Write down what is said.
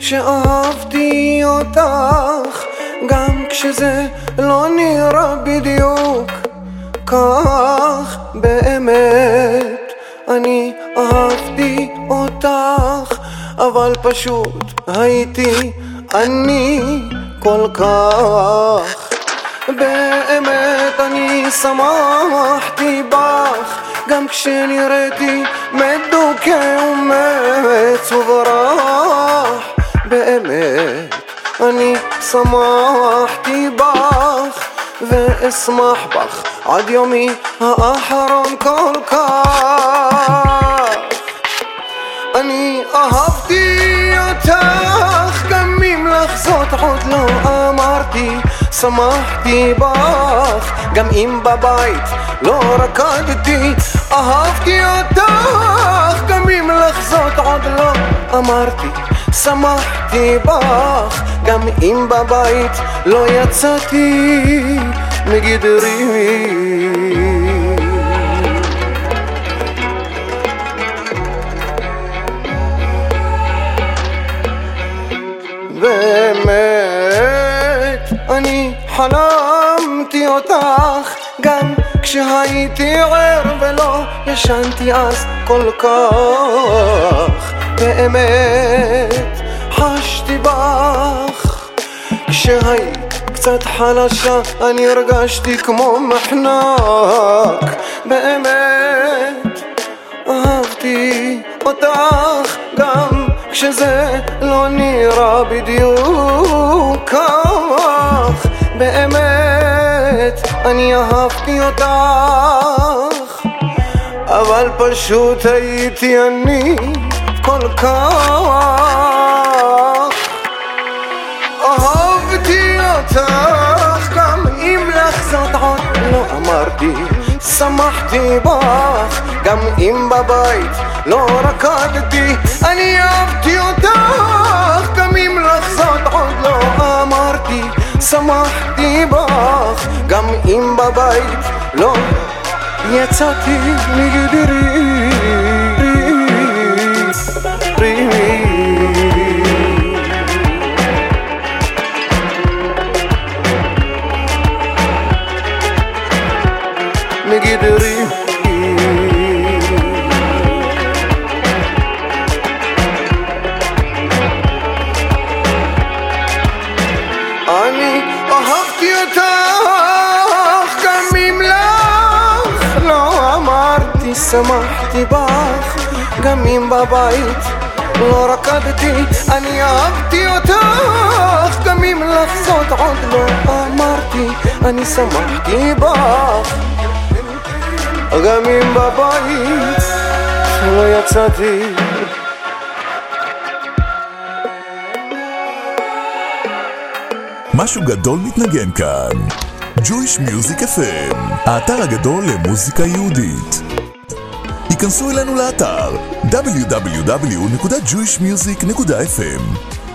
שאהבתי אותך, גם כשזה לא נראה בדיוק כך. באמת אני אהבתי אותך, אבל פשוט הייתי אני כל כך. באמת אני שמחתי בך, גם כשנראיתי מדוכא ומצוב רח. באמת אני שמחתי בך, ואשמח בך עד יומי האחרון כל כך. אני אהבתי אותך, גם אם לך זאת עוד לא אמרתי. שמחתי בך, גם אם בבית לא רקדתי. אהבתי אותך, גם אם לך זאת עוד לא אמרתי. שמחתי בך, גם אם בבית לא יצאתי מגדרי. באמת אני חלמתי אותך, גם כשהייתי ער ולא ישנתי אז כל כך. באמת חשתי בך, כשהיית קצת חלשה אני הרגשתי כמו מחנק. באמת אהבתי אותך, גם כשזה לא נראה בדיוק כך. באמת אני אהבתי אותך, אבל פשוט הייתי אני כל כך. אהבתי אותך, גם אם לך זאת עוד לא אמרתי. שמחתי בך, גם אם בבית לא רקדתי. אני אהבתי אותך, גם אם לך זאת עוד לא אמרתי. שמחתי בך, גם אם בבית לא יצאתי מגדרי. מגדרי. אני אהבתי אותך, גם אם לך לא אמרתי. שמחתי בך, גם אם בבית לא רקדתי. אני אהבתי אותך, גם אם לך זאת עוד לא אמרתי. אני שמחתי בך, גם אם בבית לא יצאתי. משהו גדול מתנגן כאן. Jewish Music FM, האתר הגדול למוזיקה יהודית. היכנסו אלינו לאתר www.jewishmusic.fm.